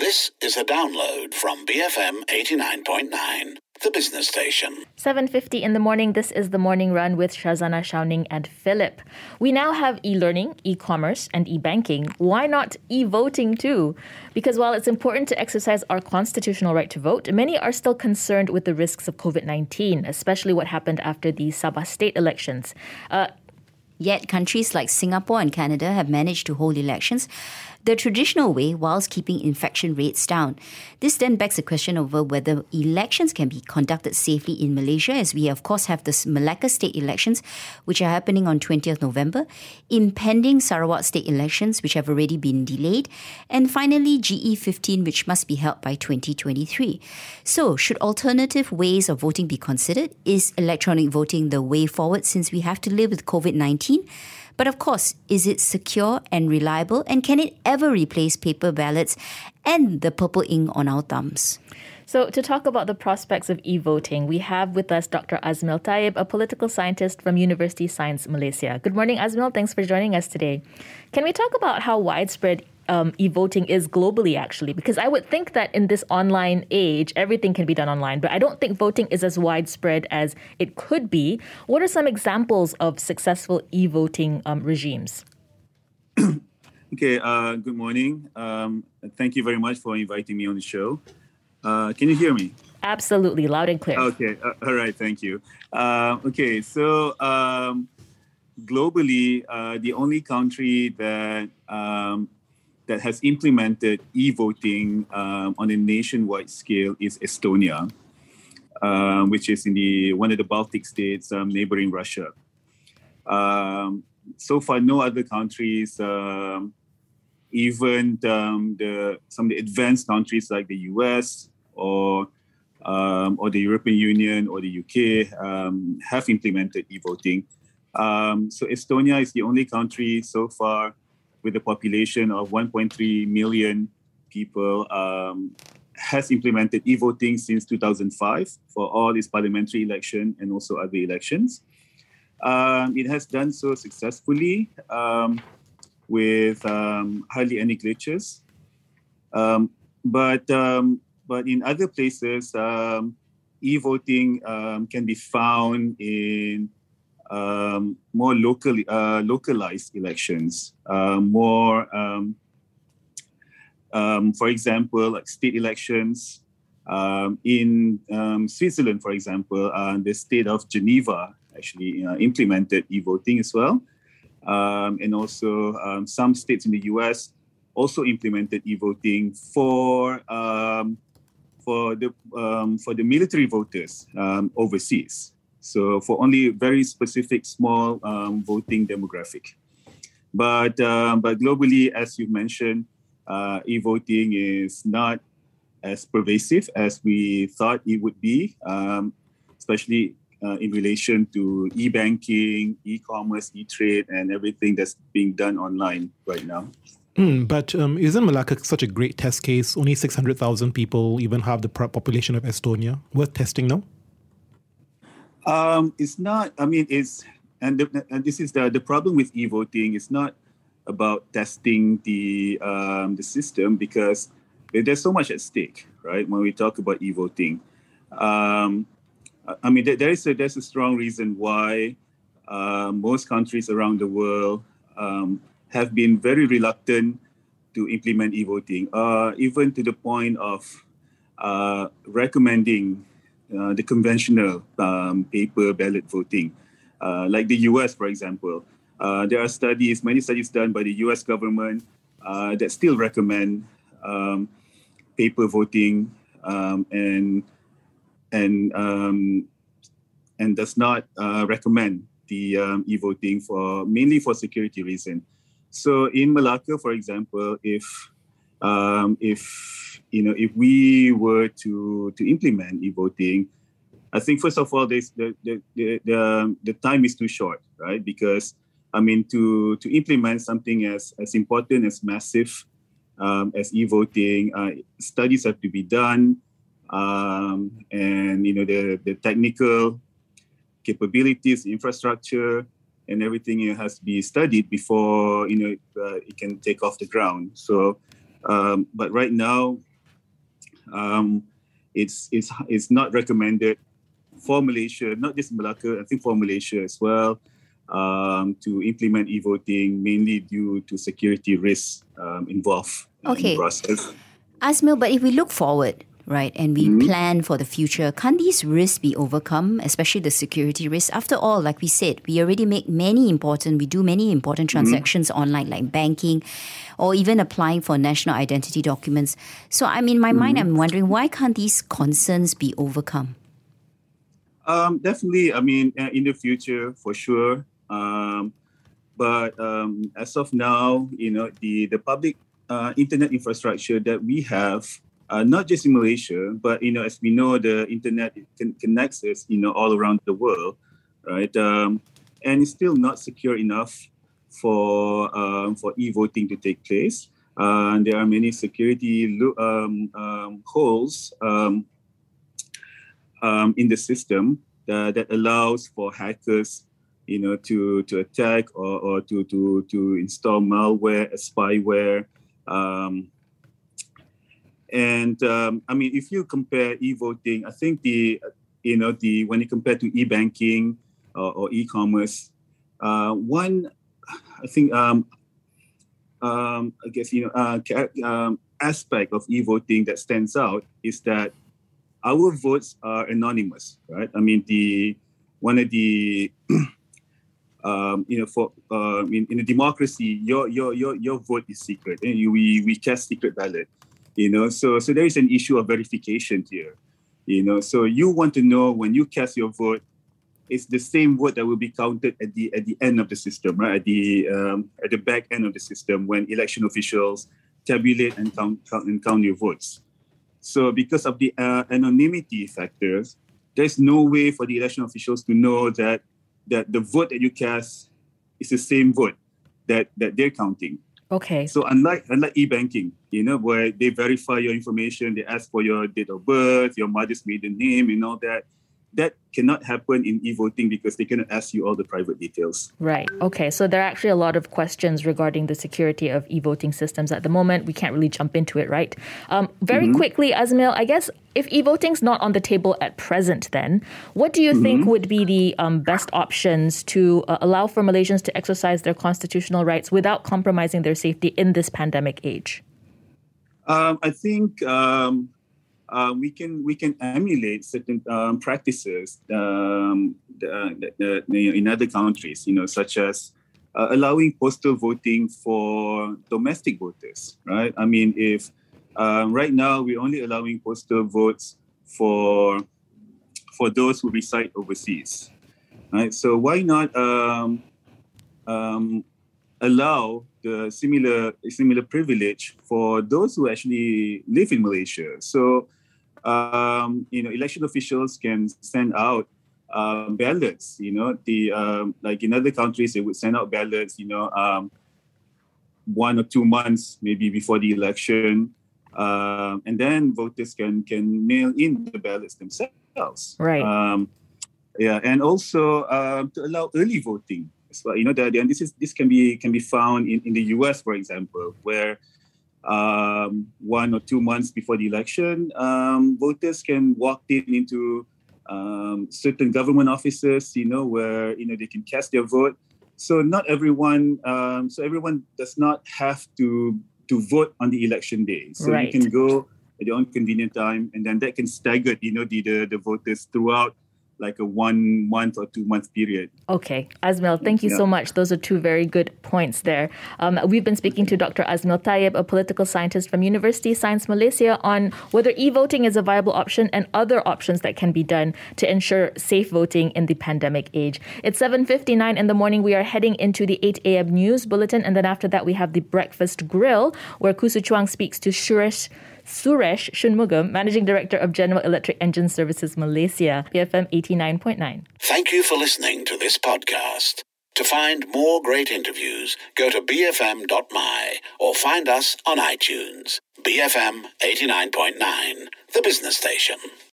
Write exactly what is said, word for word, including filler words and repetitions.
This is a download from B F M eighty-nine point nine, the business station. seven fifty in the morning, this is The Morning Run with Shazana Shouning and Philip. We now have e-learning, e-commerce and e-banking. Why not e-voting too? Because while it's important to exercise our constitutional right to vote, many are still concerned with the risks of covid nineteen, especially what happened after the Sabah state elections. Uh, Yet countries like Singapore and Canada have managed to hold elections the traditional way whilst keeping infection rates down. This then begs the question over whether elections can be conducted safely in Malaysia, as we of course have the Malacca state elections, which are happening on twentieth November, impending Sarawak state elections, which have already been delayed, and finally G E fifteen, which must be held by twenty twenty-three. So, should alternative ways of voting be considered? Is electronic voting the way forward since we have to live with covid nineteen? But of course, is it secure and reliable? And can it ever replace paper ballots and the purple ink on our thumbs? So to talk about the prospects of e-voting, we have with us Doctor Azmil Taib, a political scientist from University Science Malaysia. Good morning, Azmil. Thanks for joining us today. Can we talk about how widespread um, e-voting is globally, actually? Because I would think that in this online age, everything can be done online, but I don't think voting is as widespread as it could be. What are some examples of successful e-voting um, regimes? Okay, uh, good morning. Um, thank you very much for inviting me on the show. Uh, can you hear me? Absolutely, loud and clear. Okay, uh, all right, thank you. Uh, okay, so um, globally, uh, the only country that um, that has implemented e-voting um, on a nationwide scale is Estonia, uh, which is in the one of the Baltic states um, neighboring Russia. Um, so far, no other countries, um, even um, the some of the advanced countries like the U S or um, or the European Union or the U K um, have implemented e-voting. Um, so Estonia is the only country so far with a population of one point three million people um, has implemented e-voting since two thousand five for all its parliamentary election and also other elections. Um, it has done so successfully um, with um, hardly any glitches. Um, but um, but in other places, um, e-voting um, can be found in um, more locally uh, localized elections, uh, more, um, um, for example, like state elections. Um, in um, Switzerland, for example, uh, the state of Geneva actually uh, implemented e-voting as well. Um, and also um, some states in the U S also implemented e-voting for um, for the um, for the military voters um, overseas. So for only very specific small um, voting demographic. But um, but globally, as you mentioned, uh, e-voting is not as pervasive as we thought it would be, um, especially Uh, in relation to e-banking, e-commerce, e-trade, and everything that's being done online right now. Mm, but um, isn't Malacca such a great test case? Only six hundred thousand people, even half the population of Estonia. Worth testing, no? Um, it's not, I mean, it's, and, the, and this is the, the problem with e-voting. It's not about testing the, um, the system because there's so much at stake, right, when we talk about e-voting. Um, I mean, there is a, there's a strong reason why uh, most countries around the world um, have been very reluctant to implement e-voting, uh, even to the point of uh, recommending uh, the conventional um, paper ballot voting. Uh, like the U S, for example. Uh, there are studies, many studies done by the U S government uh, that still recommend um, paper voting um, and and um, and does not uh, recommend the um, e-voting for mainly for security reason. So in Malacca, for example, if um, if you know if we were to to implement e-voting, I think first of all, this, the, the the the the time is too short, right? Because I mean to to implement something as as important as massive um, as e-voting, uh, studies have to be done. Um, and you know the, the technical capabilities, infrastructure, and everything it has to be studied before you know uh, it can take off the ground. So, um, but right now um, it's it's it's not recommended for Malaysia, not just Malacca, I think for Malaysia as well, um, to implement e-voting, mainly due to security risks um, involved uh, in Okay. the process. Asmil, but if we look forward, right, and we Mhm. plan for the future, can't these risks be overcome, especially the security risks? After all, like we said, we already make many important, we do many important transactions online, like banking, or even applying for national identity documents. So, I mean, in my mind, I'm wondering, why can't these concerns be overcome? Um, definitely, I mean, uh, in the future, for sure. Um, but um, as of now, you know, the, the public uh, internet infrastructure that we have, uh, not just in Malaysia, but, you know, as we know, the internet can, connects us, you know, all around the world, right? Um, and it's still not secure enough for um, for e-voting to take place. Uh, and there are many security lo- um, um, holes um, um, in the system uh, that allows for hackers, you know, to to attack or, or to to to install malware, spyware, um, and um, I mean, if you compare e-voting, I think the you know the when you compare to e-banking or, or e-commerce, uh, one I think um, um, I guess you know uh, um, aspect of e-voting that stands out is that our votes are anonymous, right? I mean, the one of the um, you know for uh, in, in a democracy, your your your your vote is secret, and you, we we cast secret ballot, you know. So so there is an issue of verification here, you know. So you want to know when you cast your vote, it's the same vote that will be counted at the at the end of the system, right? At the um, at the back end of the system when election officials tabulate and count, count and count your votes. So because of the uh, anonymity factors, there's no way for the election officials to know that that the vote that you cast is the same vote that, that they're counting. Okay. So unlike unlike e-banking, you know, where they verify your information, they ask for your date of birth, your mother's maiden name, and all that, that cannot happen in e-voting because they cannot ask you all the private details. Right. Okay. So there are actually a lot of questions regarding the security of e-voting systems at the moment. We can't really jump into it, right? Um, very Mm-hmm. quickly, Asmil, I guess if e-voting's not on the table at present, then what do you Mm-hmm. think would be the um, best options to uh, allow for Malaysians to exercise their constitutional rights without compromising their safety in this pandemic age? Um, I think um, uh, we can we can emulate certain um, practices um, the, the, the, in other countries, you know, such as uh, allowing postal voting for domestic voters, right? I mean, if um, right now we're only allowing postal votes for for those who reside overseas, right? So why not um, um, allow the similar similar privilege for those who actually live in Malaysia? So, um, you know, election officials can send out uh, ballots. You know, the um, like in other countries, they would send out ballots. You know, um, one or two months maybe before the election, um, and then voters can can mail in the ballots themselves. Right. Um, yeah, and also um, to allow early voting. So, you know, that and this is this can be can be found in, in the U S, for example, where um, one or two months before the election, um, voters can walk in into um, certain government offices, you know, where you know they can cast their vote. So not everyone, um, so everyone does not have to to vote on the election day. So Right. you can go at your own convenient time, and then that can stagger, you know, the the, the voters throughout like a one month or two month period. Okay. Asmil, thank you Yeah. so much. Those are two very good points there. Um, we've been speaking to Doctor Asmil Taib, a political scientist from University Science Malaysia, on whether e-voting is a viable option and other options that can be done to ensure safe voting in the pandemic age. It's seven fifty-nine in the morning. We are heading into the eight a.m. news bulletin. And then after that, we have the Breakfast Grill, where Kusu Chuang speaks to Suresh Suresh Shanmugam, Managing Director of General Electric Engine Services Malaysia, B F M eighty-nine point nine. Thank you for listening to this podcast. To find more great interviews, go to b f m dot m y or find us on iTunes. B F M eighty-nine point nine, the business station.